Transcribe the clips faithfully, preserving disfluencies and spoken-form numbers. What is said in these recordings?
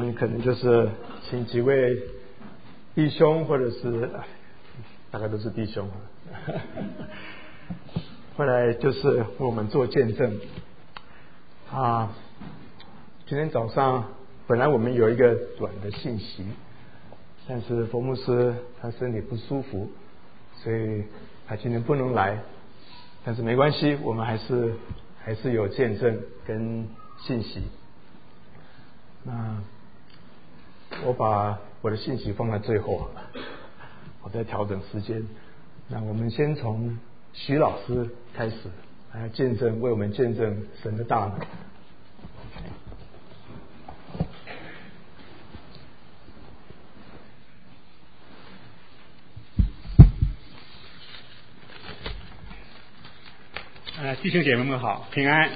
们可能就是请几位弟兄，或者是大概都是弟兄后来就是为我们做见证啊。今天早上本来我们有一个短的信息，但是佛牧师他身体不舒服，所以他今天不能来，但是没关系，我们还是还是有见证跟信息。那我把我的信息放在最后，我在调整时间。那我们先从徐老师开始来见证，为我们见证神的大能。 呃，弟兄姐妹们好，平安。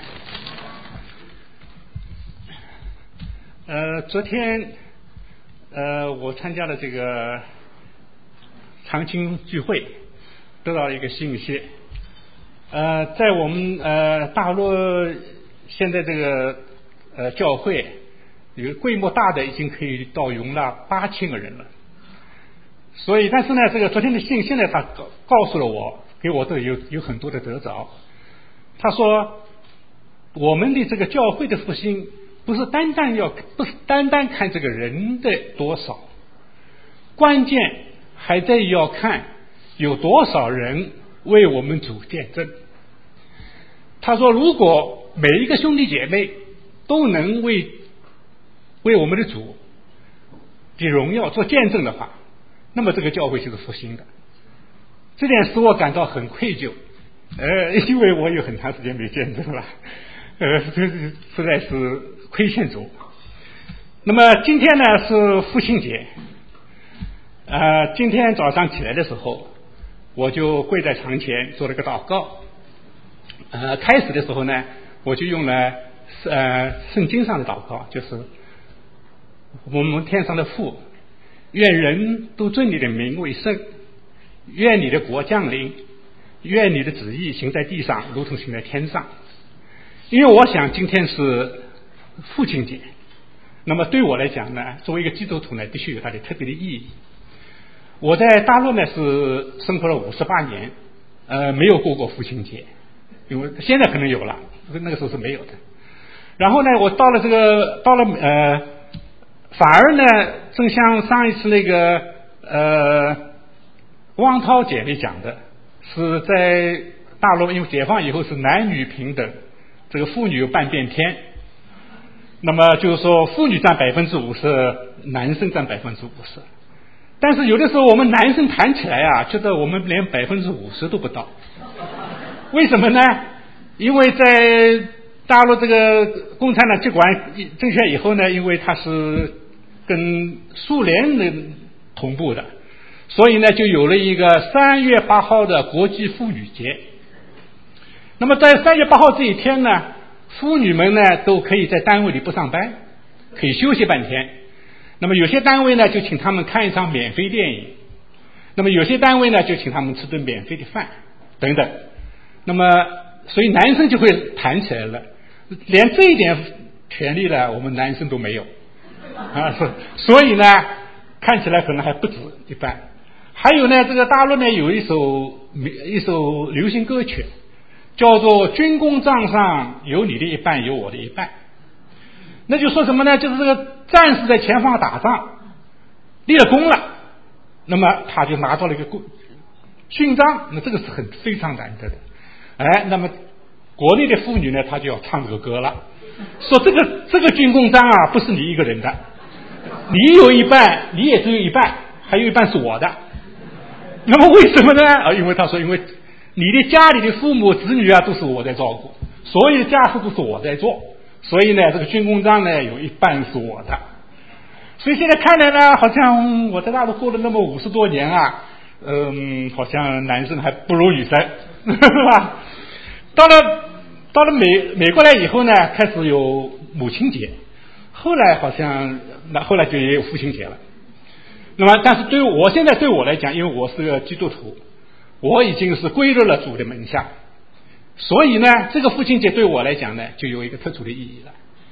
呃，昨天呃，我参加了这个长青聚会，得到了一个信息。呃，在我们呃大陆现在这个呃教会有规模大的，已经可以到容纳八千个人了。所以，但是呢，这个昨天的信现在他告告诉了我，给我都有有很多的得着。他说，我们的这个教会的复兴，不是单单要不是单单看这个人的多少，关键还在要看有多少人为我们主见证。他说，如果每一个兄弟姐妹都能为为我们的主的荣耀做见证的话，那么这个教会就是复兴的。这点使我感到很愧疚。呃，因为我有很长时间没见证了，呃，这实在是亏欠主。那么今天呢是父亲节，呃，今天早上起来的时候，我就跪在床前做了个祷告。呃，开始的时候呢，我就用了呃圣经上的祷告，就是我们天上的父，愿人都尊你的名为圣，愿你的国降临。愿你的旨意行在地上，如同行在天上。因为我想今天是父亲节，那么对我来讲呢，作为一个基督徒呢，必须有它的特别的意义。我在大陆呢是生活了五十八年，呃，没有过过父亲节，因为现在可能有了，那个时候是没有的。然后呢，我到了这个到了呃，反而呢，正像上一次那个呃，汪涛姐妹讲的。是在大陆，因为解放以后是男女平等，这个妇女有半边天，那么就是说妇女占百分之五十，男生占百分之五十。但是有的时候我们男生谈起来啊，觉得我们连百分之五十都不到。为什么呢？因为在大陆这个共产党接管政权以后呢，因为它是跟苏联的同步的。所以呢，就有了一个三月八号的国际妇女节。那么在三月八号这一天呢，妇女们呢都可以在单位里不上班，可以休息半天。那么有些单位呢就请他们看一场免费电影，那么有些单位呢就请他们吃顿免费的饭等等。那么所以男生就会谈起来了，连这一点权利呢，我们男生都没有啊，所以呢，看起来可能还不止一半。还有呢，这个大陆呢有一首一首流行歌曲，叫做《军功章上有你的一半，有我的一半》。那就说什么呢？就是这个战士在前方打仗，立了功了，那么他就拿到了一个勋章，那这个是很非常难得的。哎，那么国内的妇女呢，她就要唱这个歌了，说这个这个军功章啊，不是你一个人的，你有一半，你也只有一半，还有一半是我的。那么为什么呢？啊，因为他说，因为你的家里的父母子女啊，都是我在照顾，所有的家事都是我在做，所以呢，这个军功章呢，有一半是我的。所以现在看来呢，好像我在大陆过了那么五十多年啊，嗯，好像男生还不如女生，是吧？到了到了美美国来以后呢，开始有母亲节，后来好像那后来就也有父亲节了。那么，但是对于我现在对我来讲，因为我是个基督徒，我已经是归入了主的门下，所以呢，这个父亲节对我来讲呢，就有一个特殊的意义了。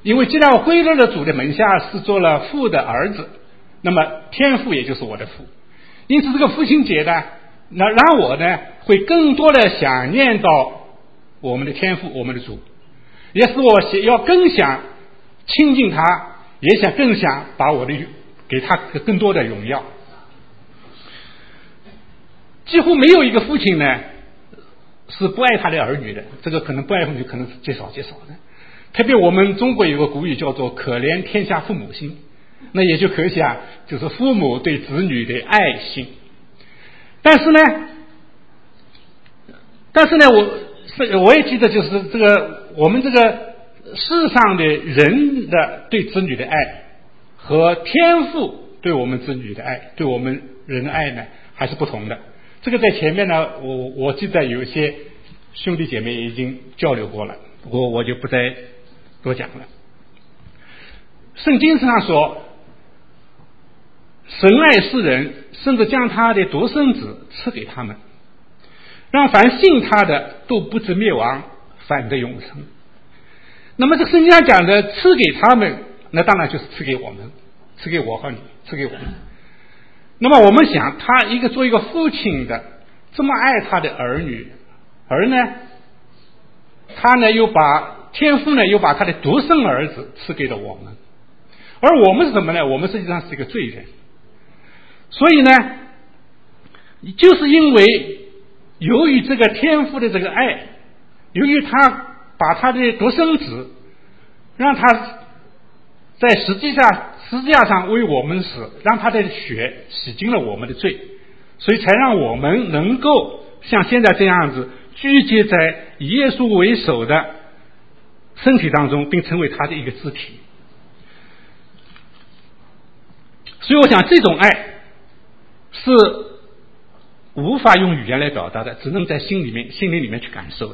因为既然我归入了主的门下，是做了父的儿子，那么天父也就是我的父。因此这个父亲节呢，那让我呢会更多的想念到我们的天父，我们的主，也使我要更想亲近他，也想更想把我的给他更多的荣耀。几乎没有一个父亲呢是不爱他的儿女的，这个可能不爱儿女可能是极少极少的。特别我们中国有个古语叫做可怜天下父母心，那也就可想就是父母对子女的爱心。但是呢但是呢我我也记得就是这个我们这个世上的人的对子女的爱和天父对我们子女的爱，对我们人的爱呢还是不同的。这个在前面呢我我记得有一些兄弟姐妹已经交流过了，我我就不再多讲了。圣经上说，神爱世人，甚至将他的独生子赐给他们，让凡信他的都不至灭亡，反得永生。那么这圣经上讲的赐给他们，那当然就是赐给我们，赐给我和你，赐给我们。那么我们想，他一个做一个父亲的这么爱他的儿女，而呢他呢又把天父呢又把他的独生儿子赐给了我们，而我们是什么呢？我们实际上是一个罪人。所以呢就是因为由于这个天父的这个爱，由于他把他的独生子让他在实际上十字架上为我们死，让他的血洗净了我们的罪，所以才让我们能够像现在这样子聚集在以耶稣为首的身体当中，并成为他的一个肢体。所以我想这种爱是无法用语言来表达的，只能在心里面心灵里面去感受的。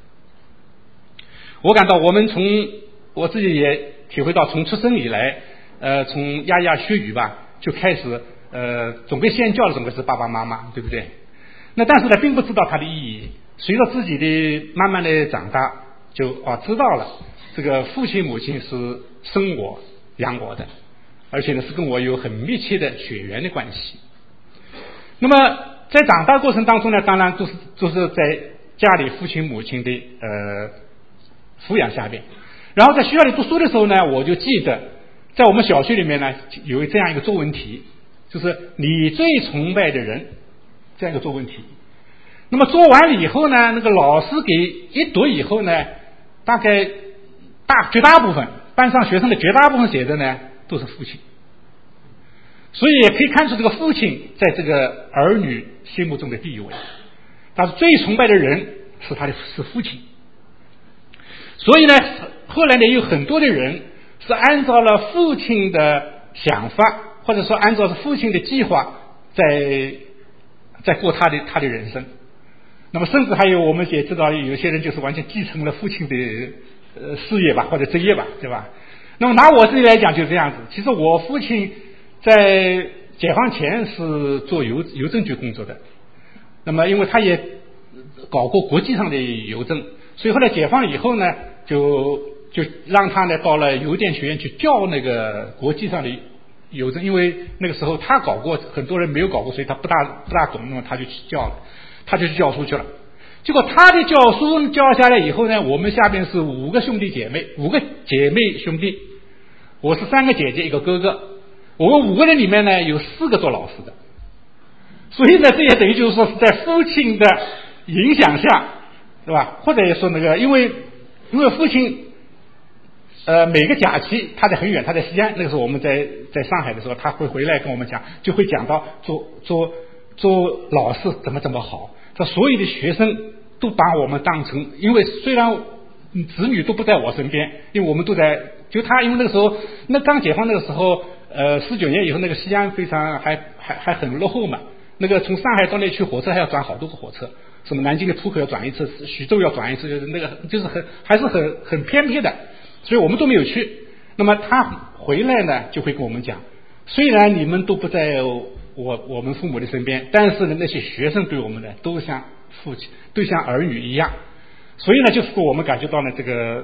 我感到我们从我自己也体会到，从出生以来呃，从牙牙学语吧就开始呃，总归先叫的总归是爸爸妈妈，对不对？那但是呢并不知道它的意义，随着自己的慢慢的长大就啊知道了，这个父亲母亲是生我养我的，而且呢是跟我有很密切的血缘的关系。那么在长大过程当中呢，当然都是都是在家里父亲母亲的呃抚养下边。然后在学校里读书的时候呢，我就记得在我们小学里面呢有这样一个作文题，就是你最崇拜的人，这样一个作文题。那么做完了以后呢，那个老师给一读以后呢，大概大绝大部分班上学生的绝大部分写的呢都是父亲。所以也可以看出这个父亲在这个儿女心目中的地位，他是最崇拜的人是他的是父亲。所以呢后来呢有很多的人是按照了父亲的想法，或者说按照父亲的计划在在过他的他的人生。那么甚至还有我们也知道有些人就是完全继承了父亲的呃事业吧，或者职业吧，对吧？那么拿我自己来讲就这样子。其实我父亲在解放前是做邮邮政局工作的，那么因为他也搞过国际上的邮政，所以后来解放以后呢就就让他呢到了邮电学院去教那个国际上的邮政，因为那个时候他搞过，很多人没有搞过，所以他不大不大懂，那么他就去教了，他就去教书去了。结果他的教书教下来以后呢，我们下边是五个兄弟姐妹，五个姐妹兄弟，我是三个姐姐一个哥哥，我们五个人里面呢有四个做老师的。所以呢这也等于就是说是在父亲的影响下，对吧？或者也说那个因为因为父亲呃每个假期他在很远，他在西安，那个时候我们在在上海的时候，他会回来跟我们讲，就会讲到做做做老师怎么怎么好，这所有的学生都把我们当成，因为虽然子女都不在我身边，因为我们都在就他因为那个时候那刚解放那个时候呃四九年以后，那个西安非常还还还很落后嘛，那个从上海到那去火车还要转好多个火车，什么南京的浦口要转一次，徐州要转一次，就是那个就是很还是很很偏僻的，所以我们都没有去。那么他回来呢就会跟我们讲，虽然你们都不在我我们父母的身边，但是呢那些学生对我们呢都像父亲都像儿女一样。所以呢就是我们感觉到了这个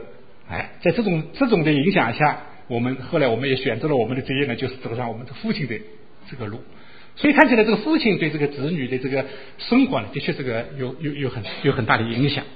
哎，在这种这种的影响下，我们后来我们也选择了我们的职业呢，就是走上我们的父亲的这个路。所以看起来这个父亲对这个子女的这个生活呢，的确这个有有有很有很大的影响。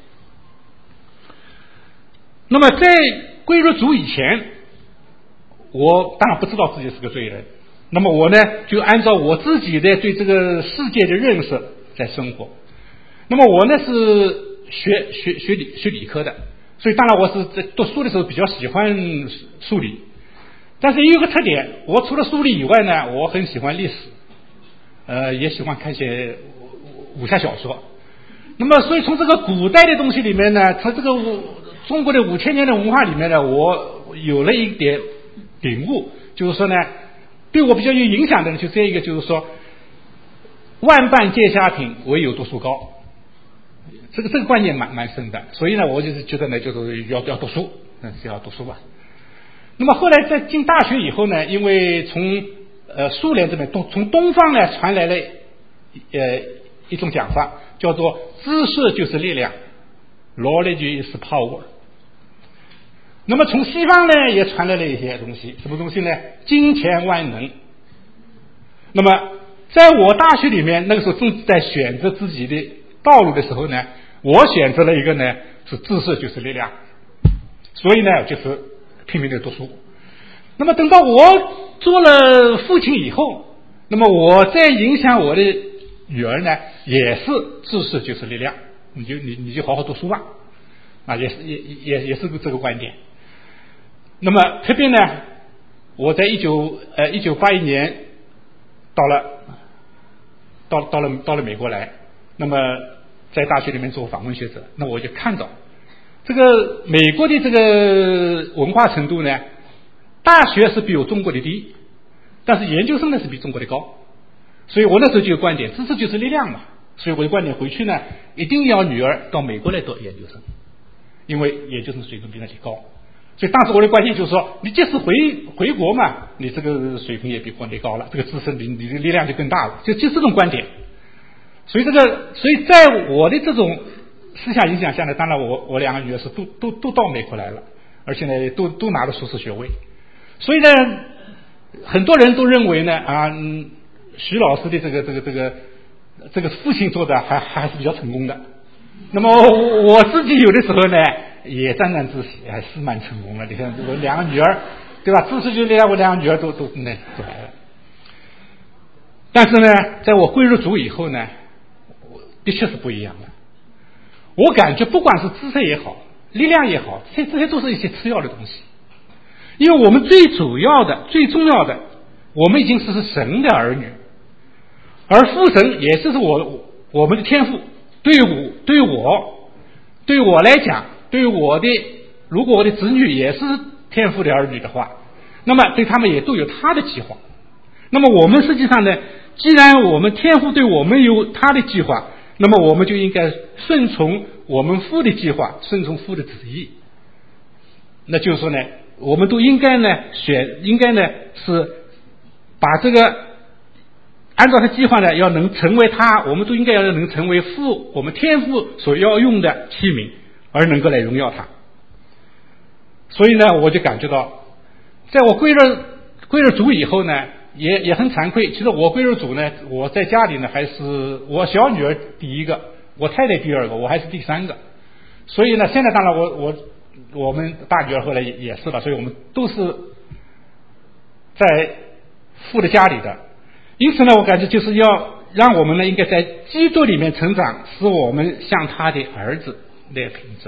那么在归入主以前，我当然不知道自己是个罪人，那么我呢就按照我自己的对这个世界的认识在生活。那么我呢是学学学理学理科的，所以当然我是在读书的时候比较喜欢数理，但是也有个特点，我除了数理以外呢，我很喜欢历史，呃，也喜欢看一些武侠小说。那么所以从这个古代的东西里面呢，从这个中国的五千年的文化里面呢，我有了一点领悟，就是说呢，对我比较有影响的呢，就这一个，就是说，万般皆下品，唯有读书高。这个这个观念蛮蛮深的，所以呢，我就是觉得呢，就是要要读书，嗯，是要读书吧。那么后来在进大学以后呢，因为从呃苏联这边东从东方呢传来了呃一种讲法，叫做知识就是力量 ，knowledge is power。那么从西方呢也传来了一些东西，什么东西呢？金钱万能。那么在我大学里面，那个时候正在选择自己的道路的时候呢，我选择了一个呢是知识就是力量，所以呢就是拼命的读书。那么等到我做了父亲以后，那么我在影响我的女儿呢，也是知识就是力量，你就你你就好好读书吧，啊，也是也也也是这个观点。那么特别呢，我在一九呃一九八一年到了到到了到了美国来，那么在大学里面做访问学者，那我就看到这个美国的这个文化程度呢，大学是比我中国的低，但是研究生呢是比中国的高，所以我那时候就有观点，知识就是力量嘛，所以我的观点回去呢，一定要女儿到美国来读研究生，因为研究生水平比那里高。所以当时我的观点就是说，你即使回回国嘛，你这个水平也比国内高了，这个知识你你的力量就更大了，就就这种观点。所以这个，所以在我的这种思想影响下呢，当然我我两个女儿是都都都到美国来了，而且呢都都拿了硕士学位。所以呢，很多人都认为呢啊，嗯、徐老师的这个这个这个这个父亲做的还还是比较成功的。那么我自己有的时候呢也沾沾自喜，还是蛮成功的。你看我两个女儿，对吧？知识就连我两个女儿都都那都来了。但是呢，在我归入主以后呢，的确是不一样的。我感觉不管是知识也好，力量也好，这这些都是一些次要的东西。因为我们最主要的、最重要的，我们已经是神的儿女，而父神也就是我我们的天父。对我对我对我来讲，对我的如果我的子女也是天父的儿女的话，那么对他们也都有他的计划。那么我们实际上呢，既然我们天父对我们有他的计划，那么我们就应该顺从我们父的计划，顺从父的旨意。那就是说呢，我们都应该呢选，应该呢是把这个按照他计划呢，要能成为他，我们都应该要能成为父，我们天父所要用的器皿，而能够来荣耀他。所以呢，我就感觉到，在我归了归了主以后呢，也也很惭愧。其实我归了主呢，我在家里呢还是我小女儿第一个，我太太第二个，我还是第三个。所以呢，现在当然我我我们大女儿后来也也是了，所以我们都是在父的家里的。因此呢，我感觉就是要让我们呢，应该在基督里面成长，使我们像他的儿子来品质。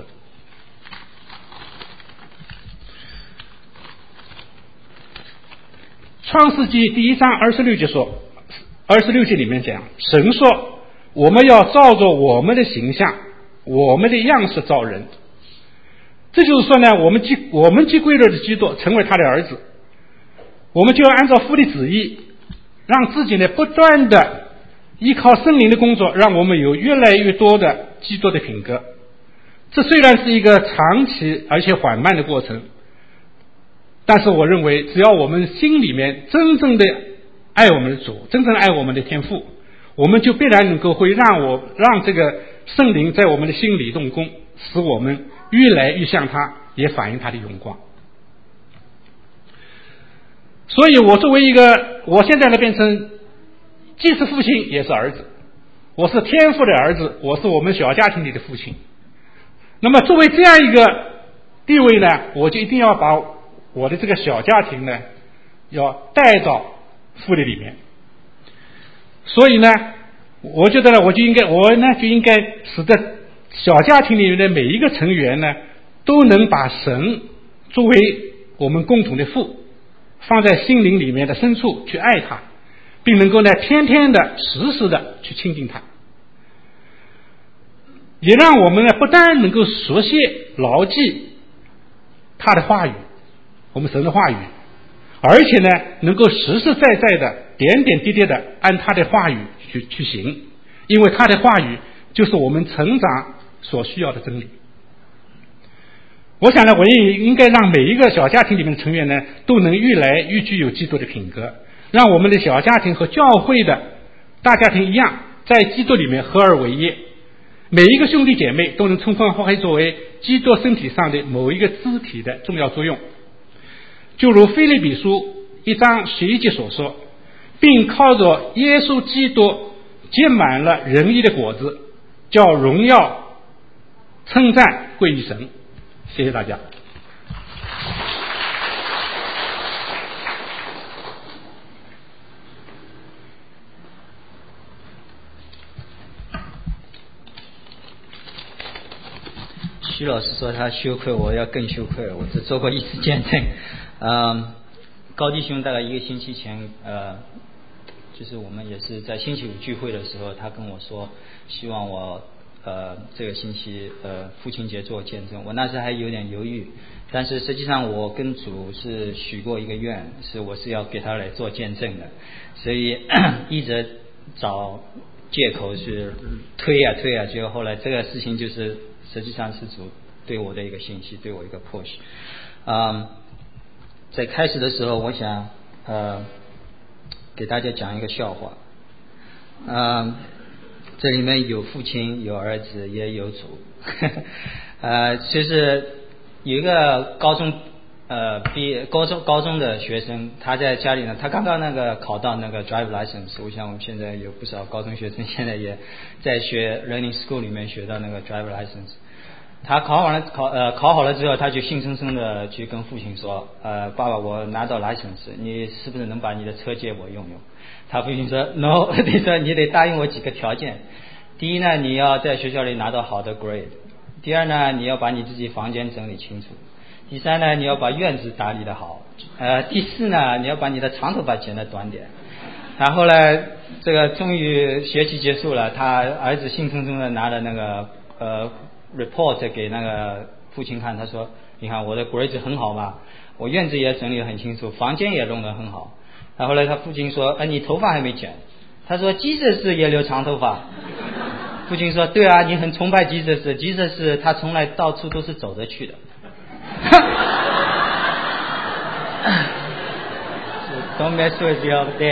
创世纪第一章二十六节说，二十六节里面讲，神说我们要照着我们的形象，我们的样式造人。这就是说呢，我们既我们既归了的基督，成为他的儿子，我们就要按照父的旨意，让自己呢不断的依靠圣灵的工作，让我们有越来越多的基督的品格。这虽然是一个长期而且缓慢的过程，但是我认为只要我们心里面真正的爱我们的主，真正爱我们的天父，我们就必然能够会让我让这个圣灵在我们的心里动工，使我们越来越像他， 也反映他的荣光。所以我作为一个，我现在呢变成既是父亲也是儿子，我是天父的儿子，我是我们小家庭里的父亲。那么作为这样一个地位呢，我就一定要把我的这个小家庭呢要带到父的里面。所以呢我觉得呢我就应该我呢就应该使得小家庭里面的每一个成员呢都能把神作为我们共同的父放在心灵里面的深处去爱他，并能够呢天天的时时的去亲近他，也让我们呢不但能够熟悉牢记他的话语，我们神的话语，而且呢能够实实在在的点点滴滴的按他的话语去去行，因为他的话语就是我们成长所需要的真理。我想呢我也应该让每一个小家庭里面的成员呢都能愈来愈具有基督的品格，让我们的小家庭和教会的大家庭一样，在基督里面合而为一，每一个兄弟姐妹都能充分发挥作为基督身体上的某一个肢体的重要作用。就如腓立比书一章十一节所说，并靠着耶稣基督结满了仁义的果子，叫荣耀称赞归于神。谢谢大家。 徐老师说他羞愧，我要更羞愧，我只做过一次见证。嗯，高弟兄大概一个星期前，呃，就是我们也是在星期五聚会的时候，他跟我说，希望我呃这个星期呃父亲节做见证。我那时还有点犹豫，但是实际上我跟主是许过一个愿，是我是要给他来做见证的，所以一直找借口是推啊推啊，结果后来这个事情就是实际上是主对我的一个信息，对我一个 push。嗯，在开始的时候，我想呃给大家讲一个笑话。嗯，这里面有父亲，有儿子，也有主。呃，就是有一个高中呃毕业高中高中的学生，他在家里呢，他刚刚那个考到那个 drive license。我想我们现在有不少高中学生现在也在学 learning school 里面学到那个 drive license。他考完了考呃考好了之后，他就兴生生的去跟父亲说，呃爸爸，我拿到 license， 你是不是能把你的车借我用用？他父亲说 no， 你说你得答应我几个条件。第一呢，你要在学校里拿到好的 grade。第二呢，你要把你自己房间整理清楚。第三呢，你要把院子打理得好。呃，第四呢，你要把你的长头发剪得短点。然后呢，这个终于学期结束了，他儿子兴冲冲的拿了那个呃 report 给那个父亲看，他说：“你看我的 grade 很好吧？我院子也整理得很清楚，房间也弄得很好。”然后呢，他父亲说：“哎，你头发还没剪。”他说：“基瑟斯也留长头发。”父亲说：“对啊，你很崇拜基瑟斯，基瑟斯他从来到处都是走着去的。” Don't mess with your daddy 。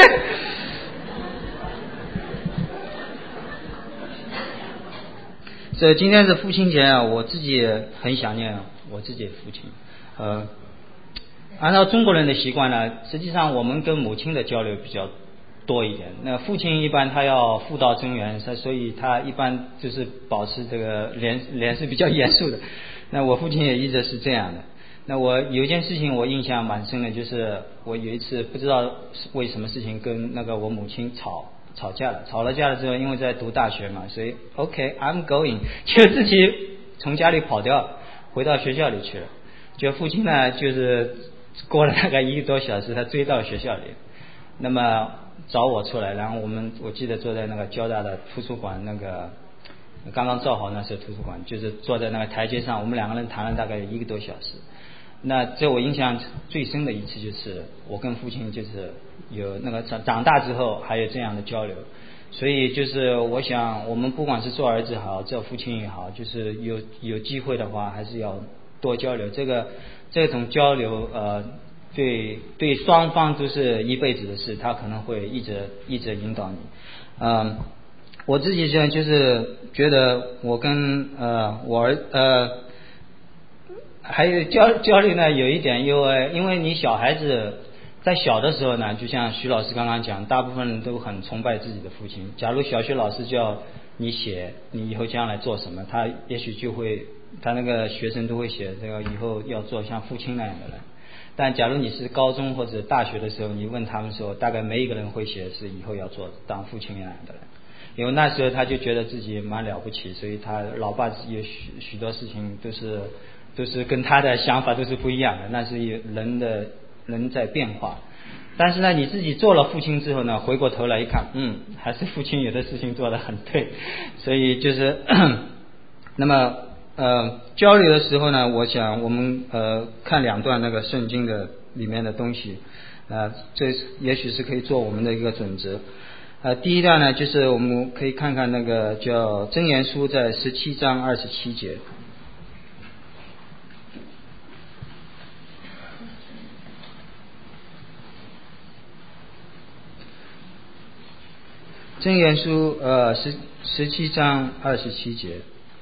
所以今天是父亲节啊，我自己也很想念我自己的父亲。呃，按照中国人的习惯呢，实际上我们跟母亲的交流比较多一点。那父亲一般他要妇道增援，所以他一般就是保持这个脸脸是比较严肃的。那我父亲也一直是这样的。那我有一件事情我印象蛮深的，就是我有一次不知道为什么事情跟那个我母亲吵吵架了，吵了架了之后，因为在读大学嘛，所以 OK I'm going 就自己从家里跑掉，回到学校里去了。就父亲呢，就是过了大概一个多小时，他追到学校里，那么找我出来，然后我们我记得坐在那个交大的图书馆，那个刚刚造好那时候图书馆，就是坐在那个台阶上，我们两个人谈了大概一个多小时。那这我印象最深的一次就是我跟父亲就是有那个长长大之后还有这样的交流。所以就是我想我们不管是做儿子好做父亲也好，就是有有机会的话还是要多交流，这个这种交流呃对对双方都是一辈子的事，他可能会一直一直引导你。嗯，我自己现在就是觉得我跟呃我儿呃还有焦焦虑呢，有一点，因为因为你小孩子在小的时候呢，就像徐老师刚刚讲，大部分人都很崇拜自己的父亲。假如小学老师叫你写你以后将来做什么，他也许就会，他那个学生都会写这个以后要做像父亲那样的人。但假如你是高中或者大学的时候，你问他们的时候，大概没一个人会写是以后要做当父亲那样的人，因为那时候他就觉得自己蛮了不起，所以他老爸有许许多事情都是都是跟他的想法都是不一样的，那是人的人在变化。但是呢，你自己做了父亲之后呢，回过头来一看，嗯，还是父亲有的事情做得很对，所以就是那么呃交流的时候呢，我想我们呃看两段那个圣经的里面的东西，呃这也许是可以做我们的一个准则。呃第一段呢，就是我们可以看看那个叫箴言书在十七章二十七节。箴言书呃十十七章二十七节，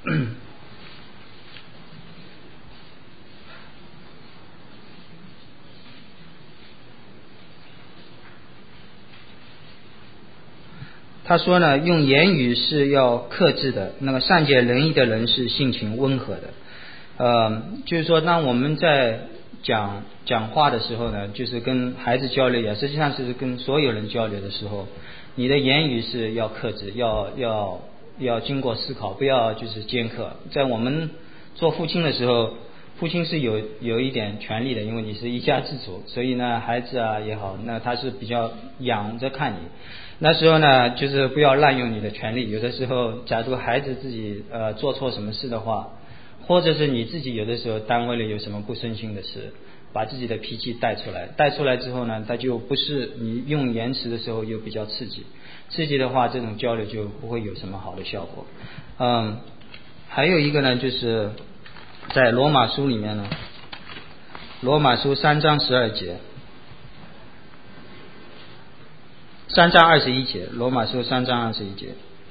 他说呢，用言语是要克制的，那么善解人意的人是性情温和的。呃，就是说，当我们在讲讲话的时候呢，就是跟孩子交流也实际上是跟所有人交流的时候，你的言语是要克制，要要要经过思考，不要就是尖刻。在我们做父亲的时候，父亲是有有一点权利的，因为你是一家之主，所以呢，孩子啊也好，那他是比较仰着看你。那时候呢，就是不要滥用你的权利。有的时候，假如孩子自己呃做错什么事的话，或者是你自己有的时候单位里有什么不顺心的事，把自己的脾气带出来，带出来之后呢，他就不是你用言辞的时候又比较刺激，刺激的话，这种交流就不会有什么好的效果。嗯，还有一个呢，就是在罗马书里面呢，罗马书三章十二节，三章二十一节，罗马书三章二十一节。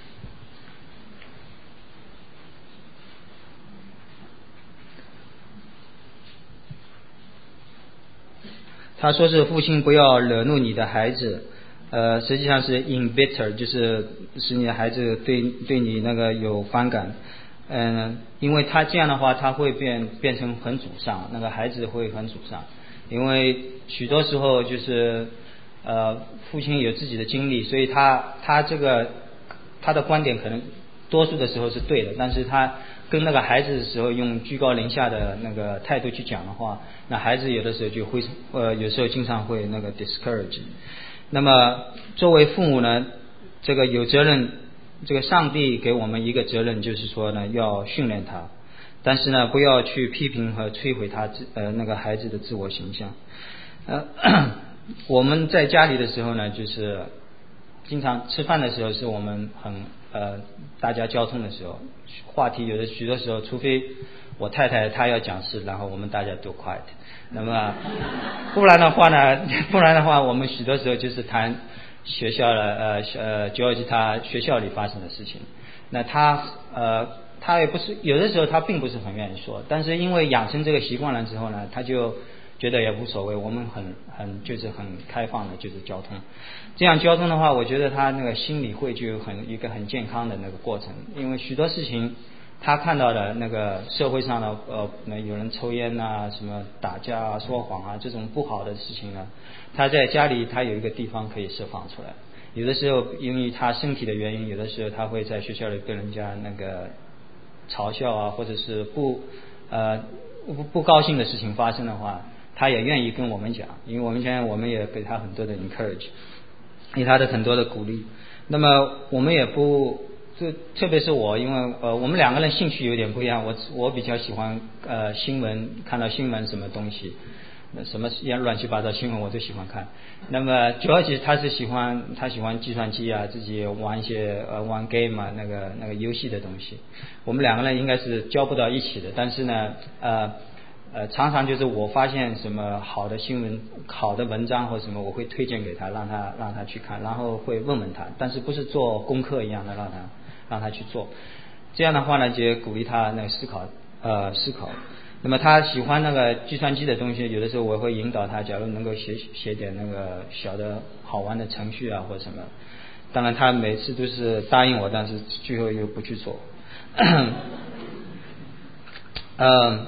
他说是父亲不要惹怒你的孩子，呃，实际上是 embitter， 就是使你的孩子对对你那个有反感，嗯、呃，因为他这样的话，他会变变成很沮丧，那个孩子会很沮丧，因为许多时候就是呃，父亲有自己的经历，所以他他这个他的观点可能多数的时候是对的，但是他跟那个孩子的时候用居高临下的那个态度去讲的话，那孩子有的时候就会呃有时候经常会那个 discourage。那么作为父母呢，这个有责任，这个上帝给我们一个责任，就是说呢要训练他，但是呢不要去批评和摧毁他呃那个孩子的自我形象。呃我们在家里的时候呢，就是经常吃饭的时候是我们很呃大家交通的时候，话题有的许多时候，除非我太太她要讲事，然后我们大家都 quiet， 那么不然的话呢，不然的话我们许多时候就是谈学校的呃呃 George 他学校里发生的事情。那他呃他也不是有的时候他并不是很愿意说，但是因为养成这个习惯了之后呢，他就觉得也无所谓，我们很很就是很开放的，就是交通。这样交通的话，我觉得他那个心理会就有很一个很健康的那个过程，因为许多事情他看到的那个社会上的呃有人抽烟啊，什么打架啊、说谎啊这种不好的事情呢，他在家里他有一个地方可以释放出来。有的时候因为他身体的原因，有的时候他会在学校里被人家那个嘲笑啊，或者是不呃不不高兴的事情发生的话，他也愿意跟我们讲，因为我们现在我们也给他很多的 encourage， 给他的很多的鼓励。那么我们也不就特别是我，因为呃我们两个人兴趣有点不一样，我我比较喜欢呃新闻，看到新闻什么东西，什么乱七八糟新闻我都喜欢看。那么主要其实他是喜欢他喜欢计算机啊，自己玩一些呃玩 game 啊，那个那个游戏的东西。我们两个人应该是交不到一起的，但是呢呃呃常常就是我发现什么好的新闻、好的文章或什么，我会推荐给他，让他让他去看，然后会问问他，但是不是做功课一样的让他让他去做。这样的话呢，就鼓励他那个思考呃思考。 那么他喜欢那个计算机的东西，有的时候我会引导他，假如能够写写点那个小的好玩的程序啊或者什么。当然他每次都是答应我，但是最后又不去做。嗯，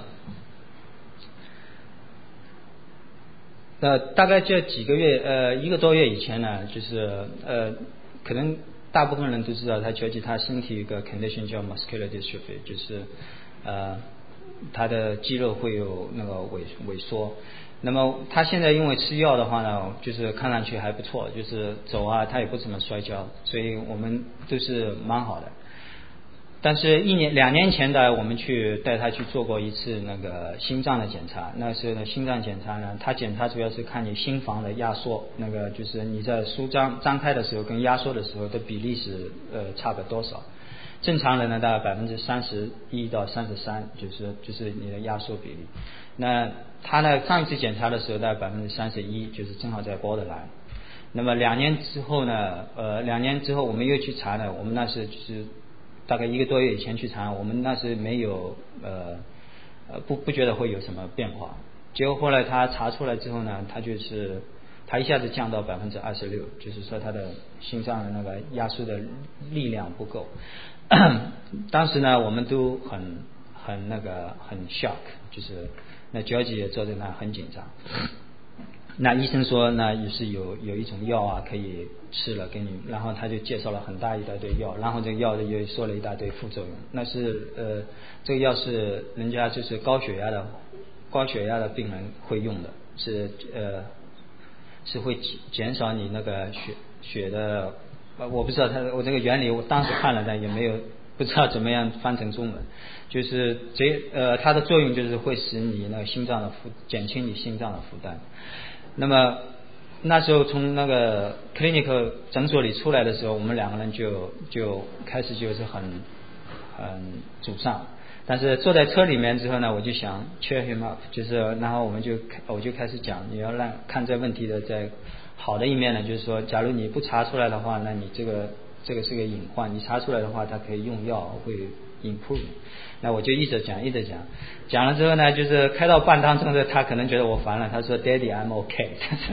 呃，大概这几个月，呃，一个多月以前呢，就是呃，可能大部分人都知道，他觉得他身体有一个 condition 叫 muscular dystrophy， 就是呃，他的肌肉会有那个萎萎缩。那么他现在因为吃药的话呢，就是看上去还不错，就是走啊，他也不怎么摔跤，所以我们都是蛮好的。但是，一年两年前的，我们去带他去做过一次那个心脏的检查。那时候呢，心脏检查呢，他检查主要是看你心房的压缩，那个就是你在舒张张开的时候跟压缩的时候的比例是呃差个多少。正常人呢，大概百分之三十一到三十三，就是就是你的压缩比例。那他呢，上一次检查的时候大概百分之三十一，就是正好在 borderline。那么两年之后呢，呃，两年之后我们又去查呢，我们那时就是大概一个多月以前去查，我们那时没有呃呃不不觉得会有什么变化。结果后来他查出来之后呢，他就是他一下子降到百分之二十六，就是说他的心脏的那个压缩的力量不够。当时呢，我们都很很那个很 shock， 就是那George也坐在那很紧张。那医生说那也是有有一种药啊可以吃了给你，然后他就介绍了很大一大堆药，然后这个药又说了一大堆副作用。那是呃这个药是人家就是高血压的高血压的病人会用的，是呃是会减少你那个血血的，我不知道它我这个原理我当时看了但也没有不知道怎么样翻成中文，就是这呃它的作用就是会使你那个心脏的负减轻你心脏的负担。那么那时候从那个 clinic 诊所里出来的时候，我们两个人就就开始就是很很沮丧。但是坐在车里面之后呢，我就想 cheer him up， 就是然后我们就我就开始讲，你要让看这问题的在好的一面呢，就是说，假如你不查出来的话，那你这个这个是个隐患；你查出来的话，它可以用药会 improve。那我就一直讲一直讲，讲了之后呢，就是开到半当中的他可能觉得我烦了，他说 Daddy I'm okay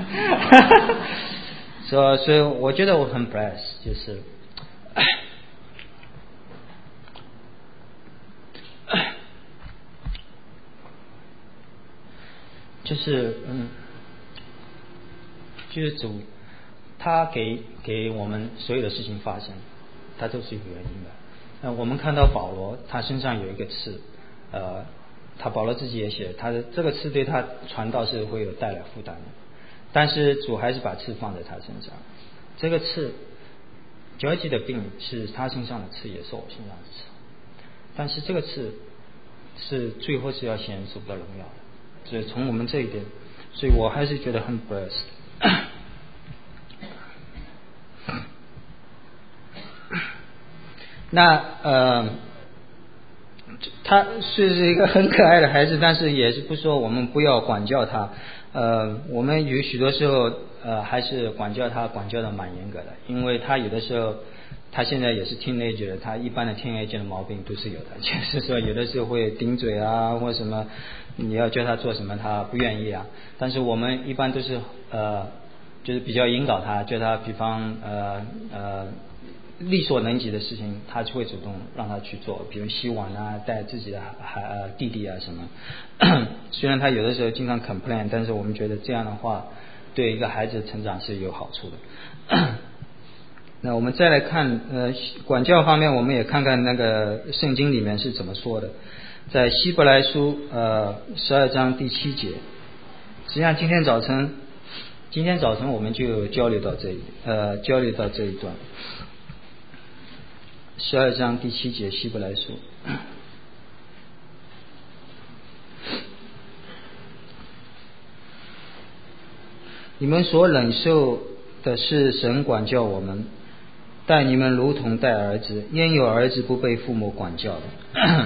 所以所以我觉得我很 blessed， 就是就是嗯就是主他给给我们所有的事情发生，他都是有原因的。那我们看到保罗他身上有一个刺，呃他保罗自己也写，他的这个刺对他传道是会有带来负担的，但是主还是把刺放在他身上。这个刺脚气的病是他身上的刺，也是我身上的刺，但是这个刺是最后是要显主的荣耀的。所以从我们这一点，所以我还是觉得很 blessed。那呃，他是一个很可爱的孩子，但是也是不说我们不要管教他。呃，我们有许多时候呃还是管教他，管教的蛮严格的，因为他有的时候他现在也是 teenager， 他一般的 teenager 的毛病都是有的，就是说有的时候会顶嘴啊，或什么你要叫他做什么他不愿意啊。但是我们一般都是呃就是比较引导他，叫他比方呃呃。力所能及的事情他就会主动让他去做，比如洗碗啊，带自己的孩呃弟弟啊什么虽然他有的时候经常 complain， 但是我们觉得这样的话对一个孩子的成长是有好处的那我们再来看呃管教方面，我们也看看那个圣经里面是怎么说的。在希伯来书呃十二章第七节，实际上今天早晨今天早晨我们就交流到这一呃交流到这一段。十二章第七节希伯来书，你们所忍受的是神管教我们，待你们如同待儿子，焉有儿子不被父母管教的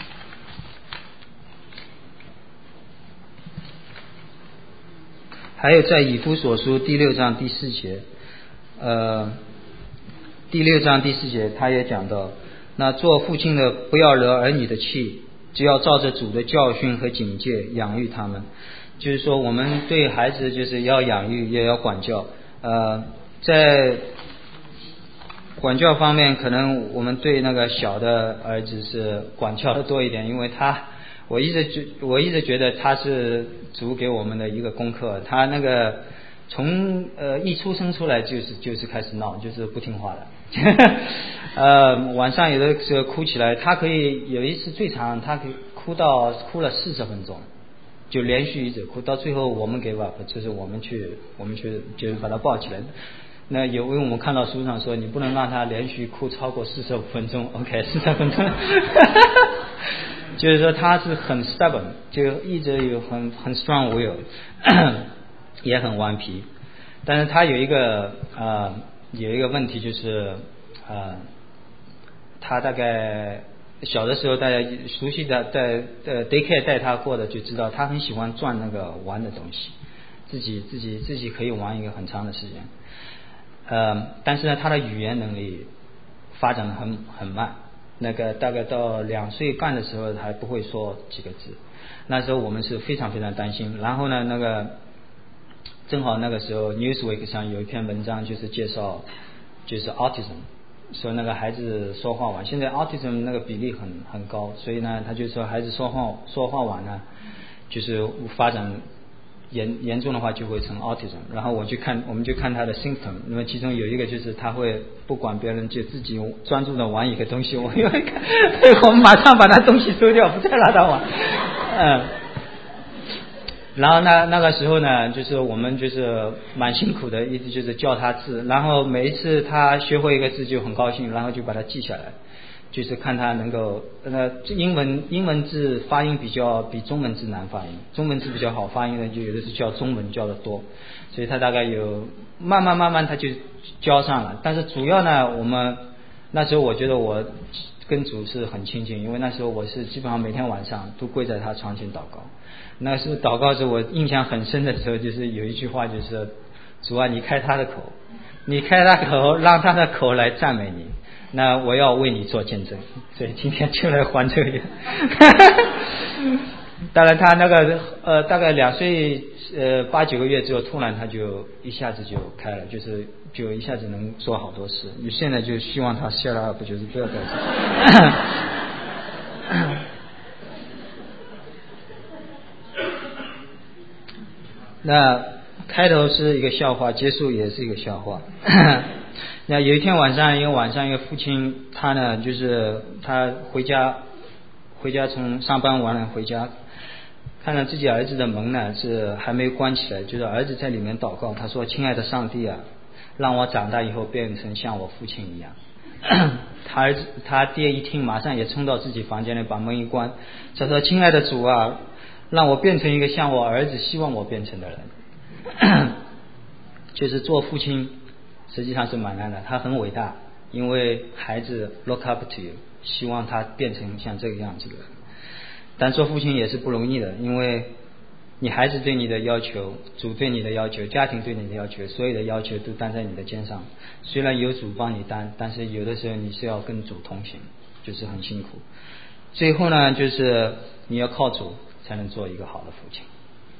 还有在以弗所书第六章第四节呃第六章第四节他也讲到，那做父亲的不要惹儿女的气， 只要照着主的教训和警戒养育他们。就是说我们对孩子就是要养育也要管教，呃，在管教方面可能我们对那个小的儿子是管教的多一点，因为他我一直觉我一直觉得他是主给我们的一个功课，他那个从呃一出生出来就是就是开始闹，就是不听话的呃晚上有的时候哭起来，他可以有一次最长他可以哭到哭了四十分钟，就连续一直哭，到最后我们给吧，就是我们去我们去就是把他抱起来。那有因为我们看到书上说你不能让他连续哭超过四十五分钟 OK 四十分钟就是说他是很 stubborn， 就一直有很很 strong will 也很顽皮，但是他有一个呃有一个问题就是呃他大概小的时候大家熟悉的在呃 daycare 带他过的就知道他很喜欢转那个玩的东西，自己自己自己可以玩一个很长的时间，呃但是呢他的语言能力发展很很慢，那个大概到两岁半的时候还不会说几个字，那时候我们是非常非常担心。然后呢那个正好那个时候 Newsweek 上有一篇文章就是介绍就是 autism， 说那个孩子说话晚，现在 autism 那个比例很很高，所以呢他就说孩子说话说话晚呢就是发展严严重的话就会成 autism。 然后我去看我们就看他的 symptom， 那么其中有一个就是他会不管别人就自己专注的玩一个东西，我因为我们马上把他东西收掉，不再让他玩。嗯，然后那那个时候呢就是我们就是蛮辛苦的，一直就是教他字，然后每一次他学会一个字就很高兴，然后就把它记下来，就是看他能够呃英文英文字发音比较比中文字难发音，中文字比较好发音的就有的是教中文教的多，所以他大概有慢慢慢慢他就教上了。但是主要呢我们那时候我觉得我跟主是很亲近，因为那时候我是基本上每天晚上都跪在他床前祷告。那时候祷告时我印象很深的时候就是有一句话就是主啊你开他的口，你开他口让他的口来赞美你，那我要为你做见证，所以今天就来还这个愿当然他那个呃大概两岁呃八九个月之后突然他就一下子就开了，就是就一下子能做好多事，现在就希望他 shut up 就是不要再那开头是一个笑话，结束也是一个笑话那有一天晚上一个晚上一个父亲他呢就是他回家回家从上班完了回家，看到自己儿子的门呢是还没有关起来，就是儿子在里面祷告，他说亲爱的上帝啊，让我长大以后变成像我父亲一样他儿子他爹一听马上也冲到自己房间里把门一关，他说亲爱的主啊，让我变成一个像我儿子希望我变成的人就是做父亲实际上是蛮难的，他很伟大，因为孩子 look up to you， 希望他变成像这个样子的人，但做父亲也是不容易的，因为你孩子对你的要求，主对你的要求，家庭对你的要求，所有的要求都担在你的肩上，虽然有主帮你担，但是有的时候你是要跟主同行，就是很辛苦。最后呢就是你要靠主才能做一个好的父亲。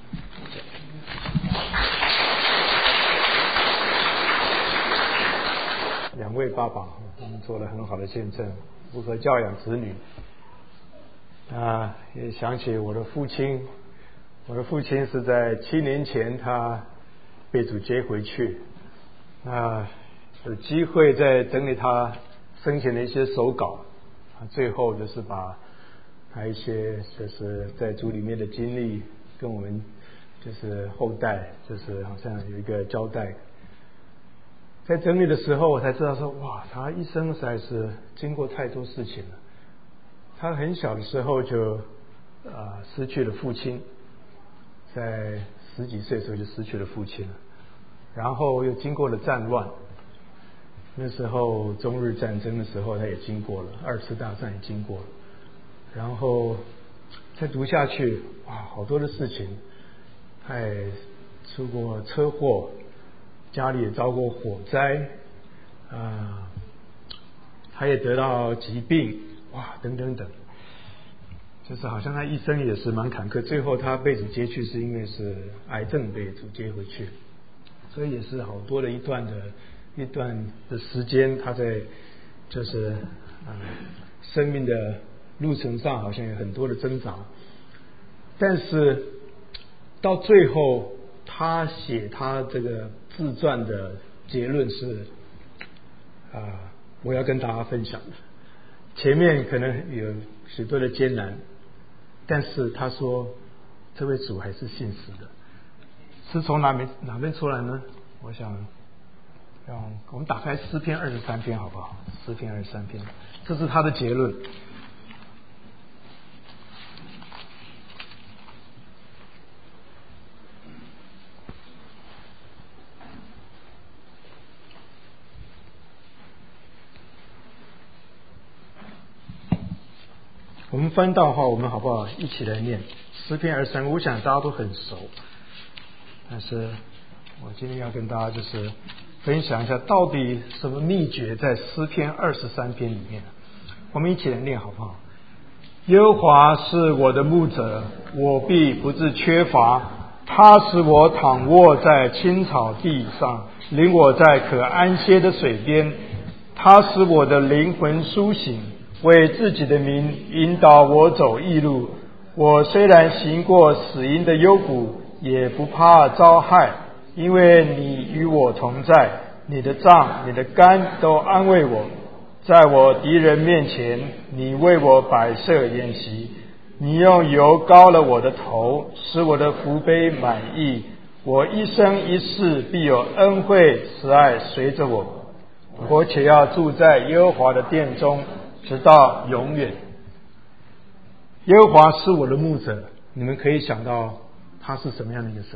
两位爸爸他们做了很好的见证，如何教养子女啊，也想起我的父亲，我的父亲是在七年前他被主接回去，那有机会在整理他生前的一些手稿，最后就是把他一些就是在主里面的经历跟我们就是后代就是好像有一个交代。在整理的时候我才知道说，哇，他一生实在是经过太多事情了。他很小的时候就呃失去了父亲，在十几岁的时候就失去了父亲了，然后又经过了战乱，那时候中日战争的时候他也经过了，二次大战也经过了，然后再读下去，哇，好多的事情，他也出过车祸，家里也遭过火灾啊、呃，他也得到疾病，哇，等等等。 就是好像他一生也是蛮坎坷，最后他被主接去是因为是癌症被主接回去，所以也是好多的一段的一段的时间，他在就是啊、呃、生命的路程上好像有很多的挣扎，但是到最后他写他这个自传的结论是啊、呃、我要跟大家分享的。前面可能有许多的艰难，但是他说这位主还是信实的。是从哪边哪边出来呢？我想让我们打开诗篇二十三篇好不好？诗篇二十三篇，这是他的结论。我们翻到的话，我们好不好一起来念诗篇二十三？我想大家都很熟，但是我今天要跟大家就是分享一下，到底什么秘诀在诗篇二十三篇里面。我们一起来念好不好？耶和华是我的牧者，我必不致缺乏。他使我躺卧在青草地上，领我在可安歇的水边。他使我的灵魂苏醒，为自己的名引导我走义路。我虽然行过死荫的幽谷，也不怕遭害，因为你与我同在，你的杖你的竿都安慰我。在我敌人面前，你为我摆设筵席，你用油膏了我的头，使我的福杯满溢。我一生一世必有恩惠慈爱随着我，我且要住在耶和华的殿中，直到永远。耶和华是我的牧者，你们可以想到他是什么样的一个神？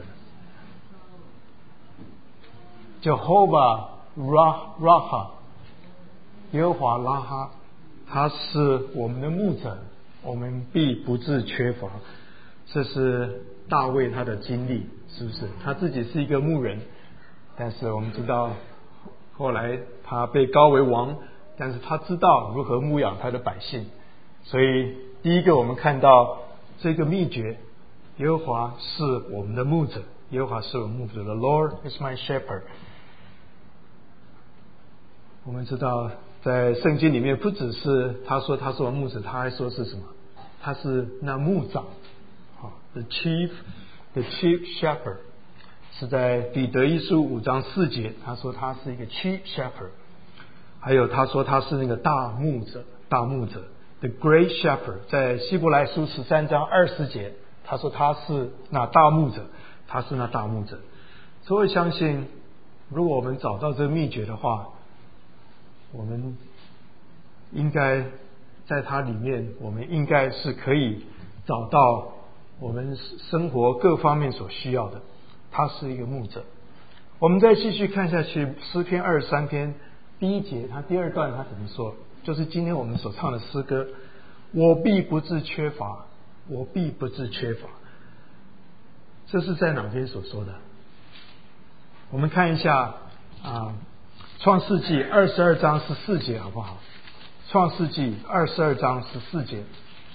Jehovah Raha， 耶和华拉哈，他是我们的牧者，我们必不致缺乏。这是大卫他的经历，是不是？他自己是一个牧人，但是我们知道后来他被膏为王，但是他知道如何牧养他的百姓。所以第一个我们看到这个秘诀，耶和华是我们的牧者，耶和华是我们牧者。 The Lord is my shepherd。 我们知道在圣经里面不只是他说他是我牧者，他还说是什么？他是那牧长。The chief, the chief shepherd， 是在彼得一书五章四节，他说他是一个 chief shepherd。 还有他说他是那个大牧者，大牧者 the great shepherd， 在希伯来书十三章二十节，他说他是那大牧者，他是那大牧者。所以我相信如果我们找到这个秘诀的话，我们应该在它里面，我们应该是可以找到我们生活各方面所需要的。他是一个牧者。我们再继续看下去，诗篇二十三篇第一节，他第二段他怎么说？就是今天我们所唱的诗歌，我必不致缺乏，我必不致缺乏。这是在哪边所说的？我们看一下啊，创世纪二十二章十四节好不好？创世纪二十二章十四节。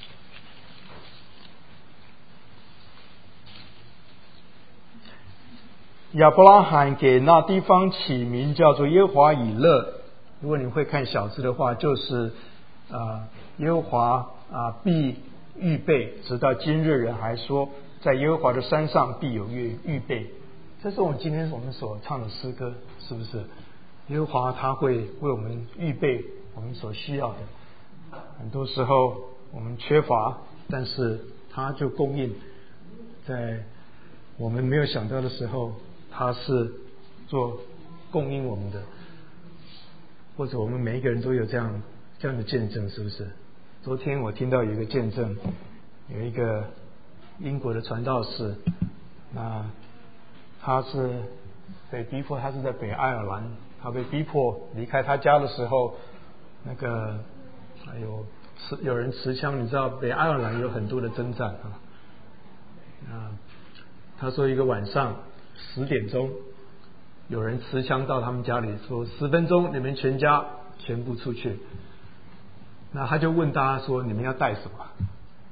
亚伯拉罕给那地方起名叫做耶和华以勒。如果你会看小字的话，就是啊耶和华啊必预备，直到今日人还说，在耶和华的山上必有预预备。这是我们今天我们所唱的诗歌，是不是？耶和华他会为我们预备我们所需要的。很多时候我们缺乏，但是他就供应，在我们没有想到的时候，他是做供应我们的。或者我们每一个人都有这样这样的见证，是不是？昨天我听到有一个见证，有一个英国的传道士，那他是被逼迫，他是在北爱尔兰，他被逼迫离开他家的时候，那个还有持有人持枪，你知道北爱尔兰有很多的征战啊。啊，他说一个晚上十点钟，有人持枪到他们家里说十分钟你们全家全部出去。那他就问大家说你们要带什么？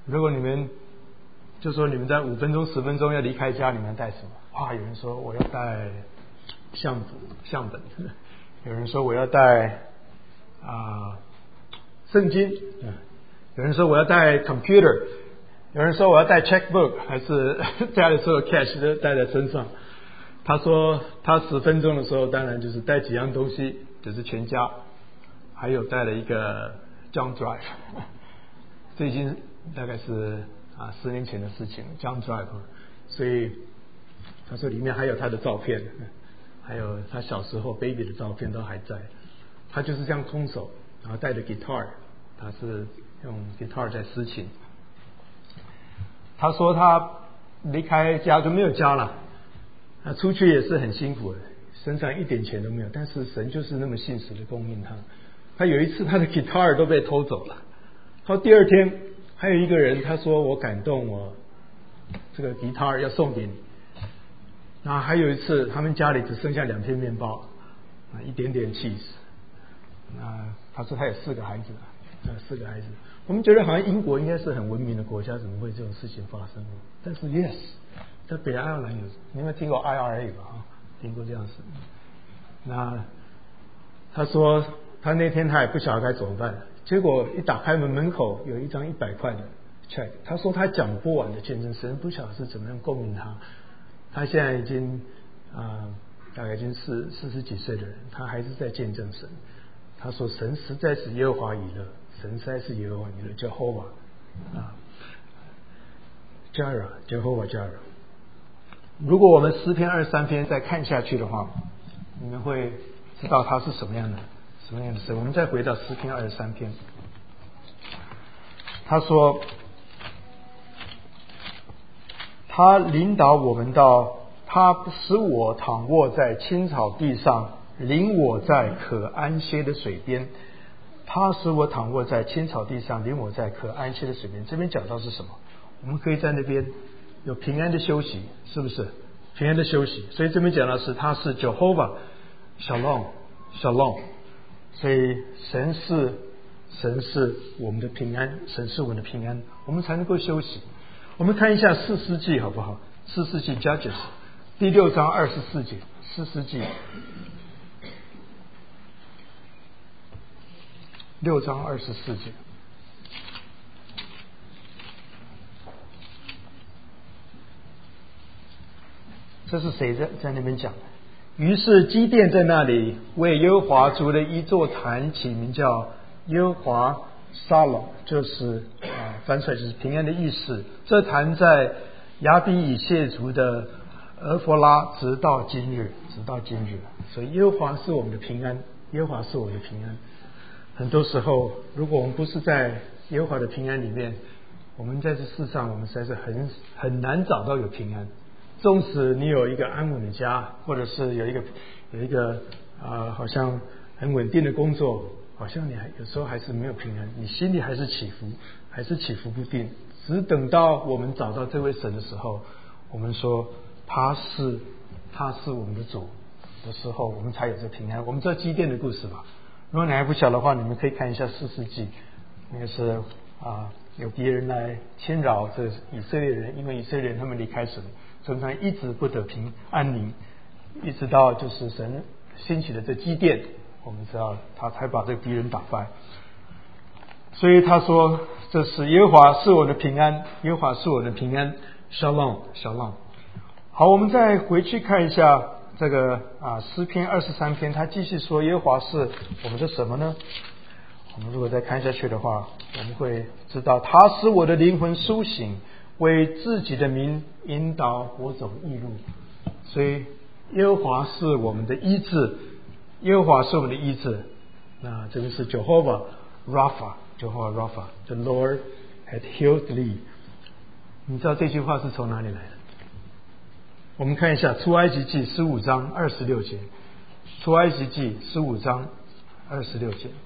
如果你们就说你们在五分钟十分钟要离开家，你们要带什么？哇，有人说我要带相簿相本，有人说我要带啊圣经，有人说我要带 computer， 有人说我要带 checkbook， 还是家里所有 cash 都带在身上。他说他十分钟的时候，当然就是带几样东西，就是全家，还有带了一个 jump drive， 这已经大概是啊十年前的事情 ，jump drive， 所以他说里面还有他的照片，还有他小时候 baby 的照片都还在。他就是这样空手，然后带着 guitar， 他是用 guitar 在司琴。他说他离开家就没有家了。他出去也是很辛苦的，身上一点钱都没有，但是神就是那么信实的供应他。他有一次他的 guitar 都被偷走了，到第二天还有一个人他说我感动，我这个 guitar 要送给你。然后还有一次他们家里只剩下两片面包，一点点 cheese。那他说他有四个孩子，四个孩子。我们觉得好像英国应该是很文明的国家，怎么会这种事情发生？但是 yes。在北爱尔兰有，你有没有听过 I R A 吧？啊，听过这样事。那他说他那天他也不晓得该怎么办，结果一打开门，门口有一张一百块的 check。他说他讲不完的见证，神不晓得是怎么样供应他。他现在已经啊、呃，大概已经四四十几岁的人，他还是在见证神。他说神实在是耶和华以勒，神实在是耶和华以勒 Jehovah 啊 Jireh Jehovah Jireh。如果我们诗篇二十三篇再看下去的话，你们会知道它是什么样的什么样的神。我们再回到诗篇二十三篇，他说他领导我们到，他使我躺卧在青草地上，领我在可安歇的水边。他使我躺卧在青草地上，领我在可安歇的水边。这边讲到是什么？我们可以在那边有平安的休息，是不是平安的休息？所以这边讲的是他是 Jehovah Shalom Shalom， 所以神是神是我们的平安，神是我们的平安，我们才能够休息。我们看一下四世纪好不好？四世纪 Judges 第六章二十四节，四世纪六章二十四节。这是谁在在那边讲的？于是基甸在那里为耶和华筑了一座坛，起名叫耶和华沙龙，就是啊翻出来就是平安的意思。这坛在亚比以谢族的俄弗拉，直到今日，直到今日。所以耶和华是我们的平安，耶和华是我们的平安。很多时候，如果我们不是在耶和华的平安里面，我们在这世上，我们实在是很很难找到有平安。纵使你有一个安稳的家，或者是有一个有一个啊、呃，好像很稳定的工作，好像你还有时候还是没有平安，你心里还是起伏，还是起伏不定。只等到我们找到这位神的时候，我们说他是他是我们的主的时候，我们才有这平安。我们知道基甸的故事吧？如果你还不晓得的话，你们可以看一下四世纪，那个是啊，有敌人来侵扰这以色列人，因为以色列人他们离开神，所以他们一直不得平安宁，一直到就是神兴起的这基甸，我们知道他才把这个敌人打败。所以他说这是耶和华是我的平安，耶和华是我的平安 Shalom Shalom。 好，我们再回去看一下这个啊诗篇二十三篇，他继续说耶和华是我们的什么呢？我们如果再看下去的话，我们会知道他使我的灵魂苏醒，为自己的名引导我走义路。所以耶和华是我们的医治，耶和华是我们的医治。那这个是 Jehovah Rapha Jehovah Rapha The Lord had healed thee。 你知道这句话是从哪里来的？我们看一下出埃及记十五章二十六节，出埃及记十五章二十六节。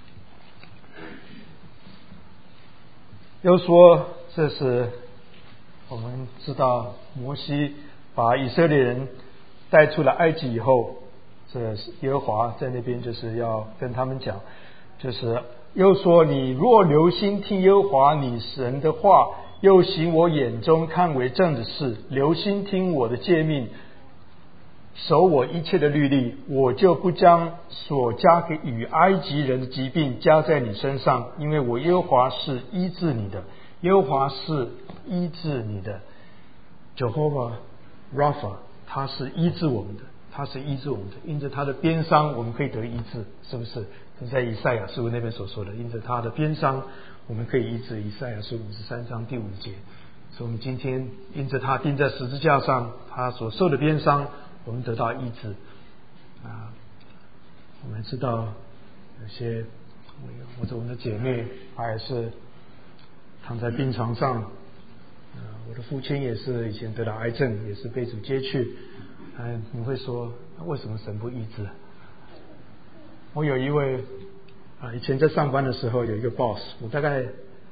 又说这是我们知道摩西把以色列人带出了埃及以后，这耶和华在那边就是要跟他们讲，就是又说：你若留心听耶和华你神的话，又行我眼中看为正的事，留心听我的诫命，守我一切的律例，我就不将所加给与埃及人的疾病加在你身上，因为我耶和华是医治你的。耶和华是医治你的 Jehovah Rapha， 他是医治我们的，他是医治我们的，因着他的鞭伤我们可以得医治，是不是？是在以赛亚书那边所说的，因着他的鞭伤我们可以医治，以赛亚书五十三章第五节。所以我们今天因着他钉在十字架上，他所受的鞭伤，我们得到医治啊。我们知道有些或者我们的姐妹，她也是躺在病床上，呃，我的父亲也是以前得了癌症，也是被主接去。嗯，你会说为什么神不医治？我有一位啊，以前在上班的时候有一个 boss， 我大概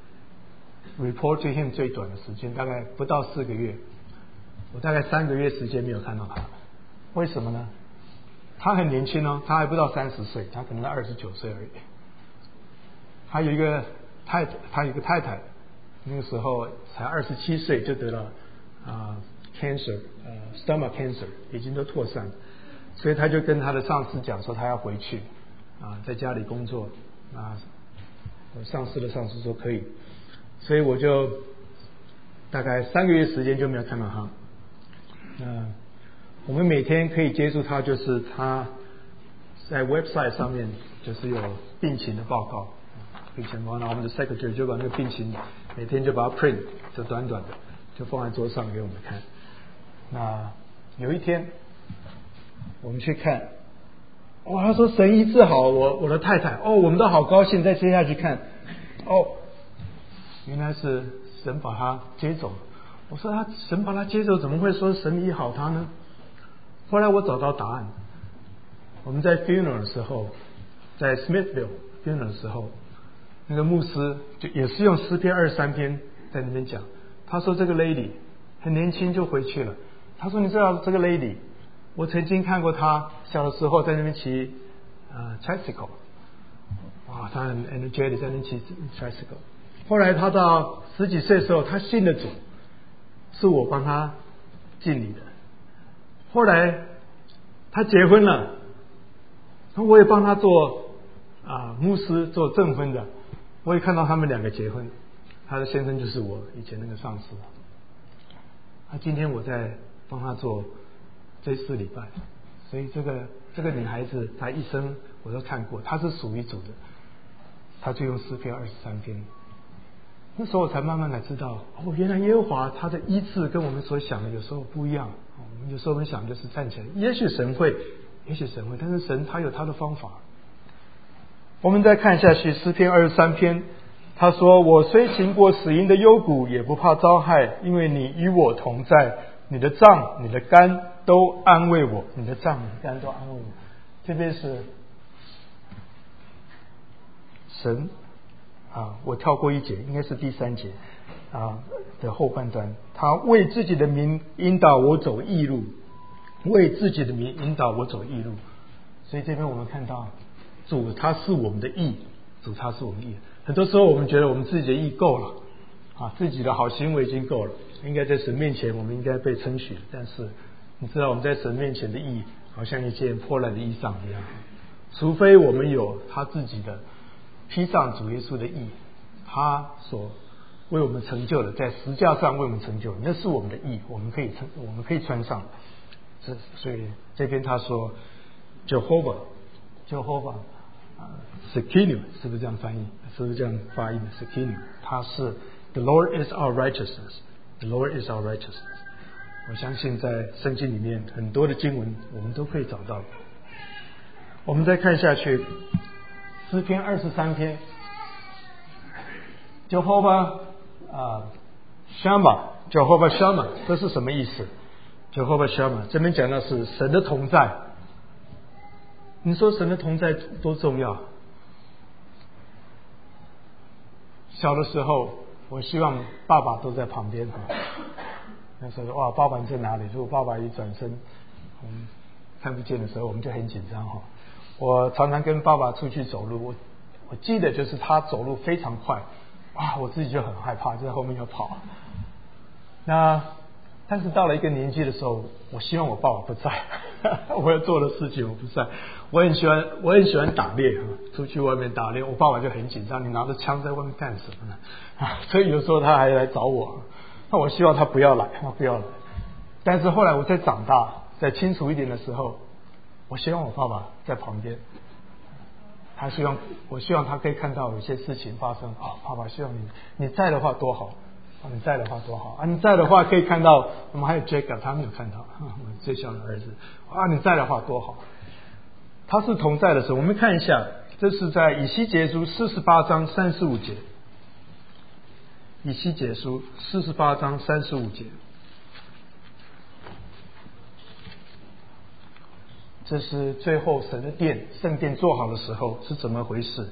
report to him 最短的时间大概不到四个月，我大概三个月时间没有看到他。为什么呢？他很年轻哦，他还不到三十岁，他可能二十九岁而已。他有一个太太，他有一个太太，那个时候才二十七岁就得了啊、呃、cancer， 呃 stomach cancer， 已经都扩散，所以他就跟他的上司讲说他要回去啊、呃，在家里工作啊。我上司的上司说可以，所以我就大概三个月时间就没有看到他。那我们每天可以接触他，就是他在 website 上面就是有病情的报告，病情报告，我们的 secretary 就把那个病情每天就把它 print， 就短短的就放在桌上给我们看。那有一天我们去看，哇，他说神医治好我我的太太，哦，我们都好高兴。再接下去看，哦，原来是神把他接走了。我说他神把他接走，怎么会说神医好他呢？后来我找到答案。我们在 funeral 的时候，在 Smithville funeral 的时候，那个牧师就也是用诗篇二十三篇在那边讲。他说这个 lady 很年轻就回去了。他说你知道这个 lady， 我曾经看过她小的时候在那边骑呃 tricycle， 哇，她很 energetic 在那边骑 tricycle。后来她到十几岁的时候，她信了主，是我帮她敬礼的。后来她结婚了，我也帮她做啊、呃、牧师做证婚的。我也看到他们两个结婚，她的先生就是我以前那个上司。啊，今天我在帮她做这四礼拜，所以这个这个女孩子她一生我都看过，她是属于主的，她就用诗篇二十三篇。那时候我才慢慢的知道，哦，原来耶和华他的医治跟我们所想的有时候不一样。我们有时候我们想就是站起来，也许神会，也许神会，但是神他有他的方法。我们再看下去，诗篇二十三篇，他说：我虽行过死荫的幽谷，也不怕遭害，因为你与我同在，你的杖你的竿都安慰我，你的杖你的竿都安慰我。这边是神啊，我跳过一节，应该是第三节啊的后半段。他为自己的名引导我走义路，为自己的名引导我走义路。所以这边我们看到主他是我们的义，主他是我们的义。很多时候我们觉得我们自己的义够了啊，自己的好行为已经够了，应该在神面前我们应该被称许。但是你知道我们在神面前的义好像一件破烂的衣裳一样，除非我们有他自己的披上主耶稣的义，他所为我们成就的，在十字架上为我们成就的，那是我们的义，我们可以穿，我们可以穿上。这所以这边他说 Jehovah Jehovah 啊 Sekinu 是不是这样翻译？是不是这样发音的 Sekinu？ 他是 The Lord is our righteousness The Lord is our righteousness。 我相信在圣经里面很多的经文我们都可以找到。我们再看下去，诗篇二十三篇 Jehovah 啊 Shammah Jehovah Shammah 这是什么意思？ Jehovah Shammah 这边讲的是神的同在。你说神的同在多重要？小的时候我希望爸爸都在旁边。那时候哇，爸爸你在哪里？如果爸爸一转身我们看不见的时候，我们就很紧张哈。我常常跟爸爸出去走路，我我我记得就是他走路非常快，哇，我自己就很害怕，就在后面要跑。那但是到了一个年纪的时候，我希望我爸爸不在，我要做的事情我不在。我很喜欢，我很喜欢打猎，出去外面打猎，我爸爸就很紧张，你拿着枪在外面干什么呢？啊，所以有时候他还来找我，那我希望他不要来，他不要来。但是后来我在长大，在清楚一点的时候，我希望我爸爸在旁边，他希望，我希望他可以看到有些事情发生啊，爸爸希望你你在的话多好。啊，你在的话多好啊！你在的话可以看到，我们还有 Jacob， 他没有看到，啊、我最小的儿子啊！你在的话多好。他是同在的时候，我们看一下，这是在以西结书四十八章三十五节。以西结书四十八章三十五节，这是最后神的殿圣殿做好的时候是怎么回事？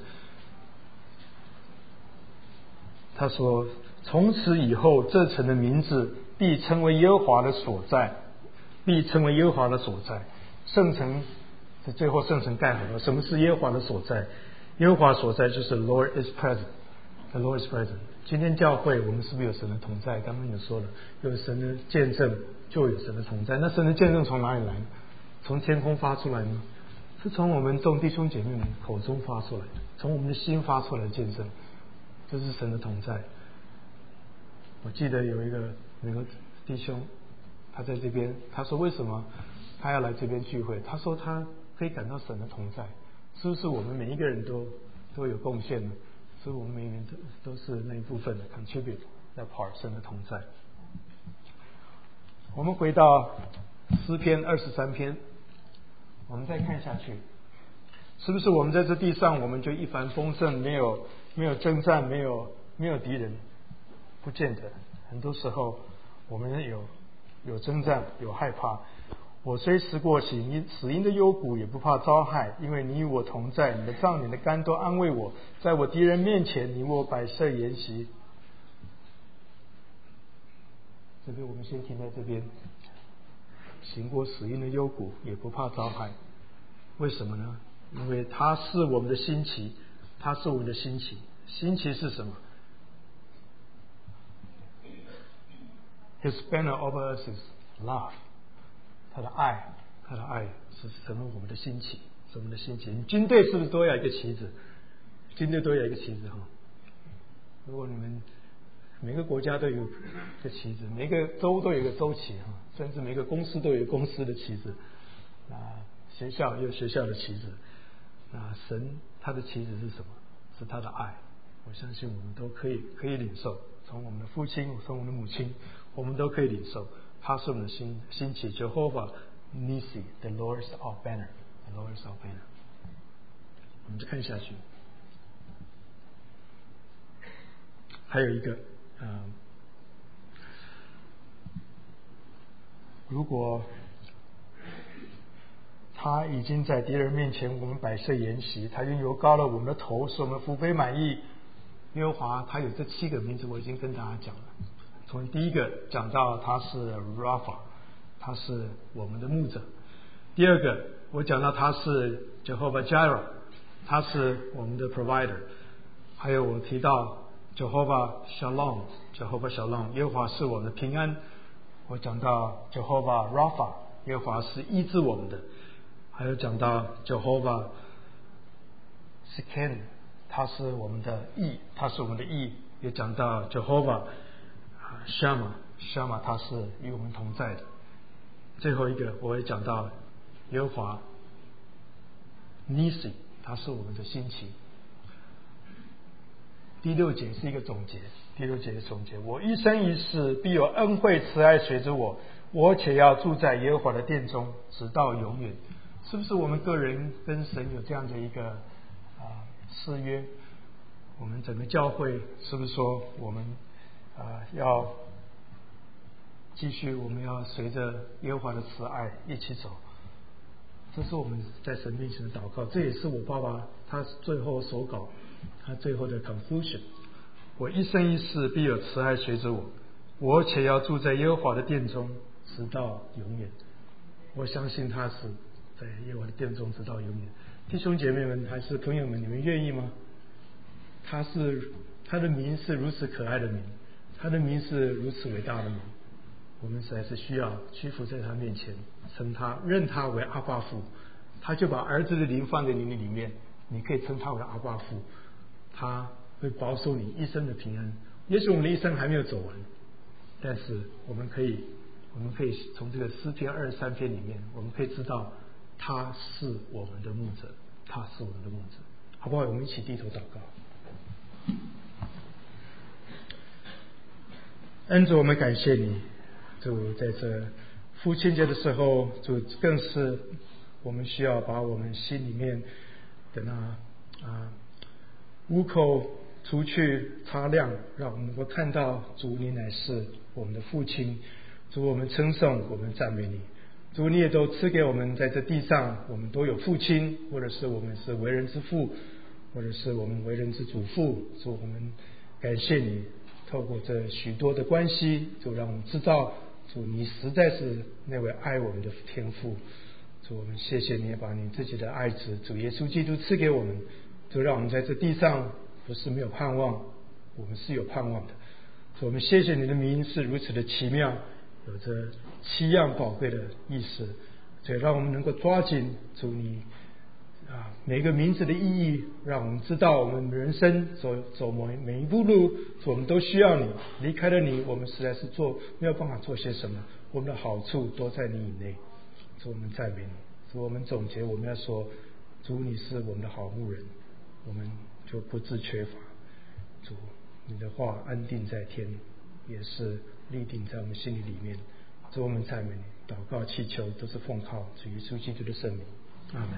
他说，从此以后，这城的名字必称为耶和华的所在，必称为耶和华的所在。圣城是最后圣城盖好了。什么是耶和华的所在？耶和华所在就是 Lord is present。The Lord is present。今天教会我们是不是有神的同在？刚刚有说了，有神的见证就有神的同在。那神的见证从哪里来？从天空发出来吗？是从我们众弟兄姐妹们口中发出来的，从我们的心发出来的见证。这是神的同在。我记得有一个那个弟兄，他在这边，他说为什么他要来这边聚会？他说他可以感到神的同在，是不是我们每一个人都都有贡献呢？是我们每一个人都都是那一部分的 contribute 那 part 神的同在。我们回到诗篇二十三篇，我们再看下去，是不是我们在这地上我们就一帆风顺，没有没有征战，没有没有敌人？不见得，很多时候我们有有征战，有害怕。我虽时过死荫死荫的幽谷，也不怕遭害，因为你与我同在，你的杖、你的竿都安慰我。在我敌人面前，你为我摆设筵席。这边我们先停在这边。行过死荫的幽谷，也不怕遭害。为什么呢？因为他是我们的新旗，他是我们的新旗。新旗是什么？His banner over us is love， 他的爱，他的爱是成为我们的新旗，是我们的新旗。你军队是不是都要一个旗子？军队都要一个旗子哈。如果你们每个国家都有一个旗子，每个州都有一个州旗哈，甚至每个公司都有一个公司的旗子，啊，学校也有学校的旗子。啊，神他的旗子是什么？是他的爱。我相信我们都可以可以领受，从我们的父亲，从我们的母亲，我们都可以领受。他是我们的新新旗 Jehovah Nissi, the Lord is our banner, the Lord is our banner。我们就看下去，还有一个，嗯，如果他已经在敌人面前我们摆设筵席，他用油膏了我们的头，使我们福杯满溢。耶和华他有这七个名字，我已经跟大家讲了。从第一个讲到他是 Rapha， 他是我们的牧者。第二个我讲到他是 Jehovah Jireh， 他是我们的 provider。还有我提到 Jehovah Shalom， Jehovah Shalom， 耶和华是我们的平安。我讲到 Jehovah Rapha， 耶和华是医治我们的。还有讲到 Jehovah Siken， 他是我们的义，他是我们的义。也讲到 Jehovah Shammah， Shammah 他是与我们同在的。最后一个我也讲到耶和华 Nissi， 他是我们的新旗。第六节是一个总结，第六节的总结，我一生一世必有恩惠慈爱随着我，我且要住在耶和华的殿中，直到永远。是不是我们个人跟神有这样的一个啊誓约？我们整个教会是不是说我们啊要继续，我们要随着耶和华的慈爱一起走？这是我们在神面前的祷告，这也是我爸爸他最后手稿，他最后的 conclusion。我一生一世必有慈爱随着我，我且要住在耶和华的殿中，直到永远。我相信他是在耶和华的殿中直到永远。弟兄姐妹们还是朋友们，你们愿意吗？ 他是他的名是如此可爱的名，他的名是如此伟大的名，我们实在是需要屈服在他面前，称他认他为阿爸父。他就把儿子的灵放在你的里面，你可以称他为阿爸父，他会保守你一生的平安。也许我们的一生还没有走完，但是我们可以我们可以从这个诗篇二十三篇里面，我们可以知道他是我们的牧者，他是我们的牧者，好不好？我们一起低头祷告。恩主，我们感谢你，主在这父亲节的时候，主更是我们需要把我们心里面的那啊污垢除去擦亮，让我们能够看到主你乃是我们的父亲。主，我们称颂，我们赞美你。主，你也都赐给我们在这地上，我们都有父亲，或者是我们是为人之父，或者是我们为人之祖父。主，我们感谢你，透过这许多的关系，主让我们知道，主你实在是那位爱我们的天父。主，我们谢谢你把你自己的爱子主耶稣基督赐给我们，主让我们在这地上不是没有盼望，我们是有盼望的。主，我们谢谢你的名是如此的奇妙，有着七样宝贵的意思，所以让我们能够抓紧主你啊每个名字的意义，让我们知道我们人生走走每每一步路，我们都需要你，离开了你，我们实在是做没有办法做些什么，我们的好处都在你以内。主，我们赞美你。主，我们总结我们要说，主你是我们的好牧人，我们就不致缺乏。主，你的话安定在天，也是立定在我们心里里面。主，我们赞美你，祷告祈求都是奉靠主耶稣基督的圣名，阿门。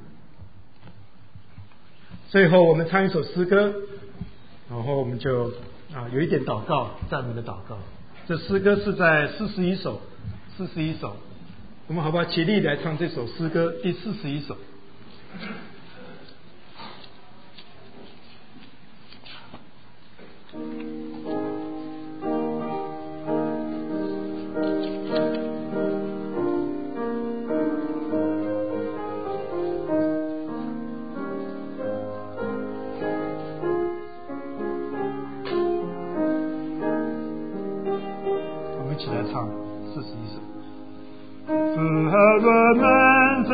最后我们唱一首诗歌，然后我们就啊有一点祷告，赞美的祷告。这诗歌是在四十一首，四十一首。我们好不好起立来唱这首诗歌第四十一首。我们一起来唱四十一首。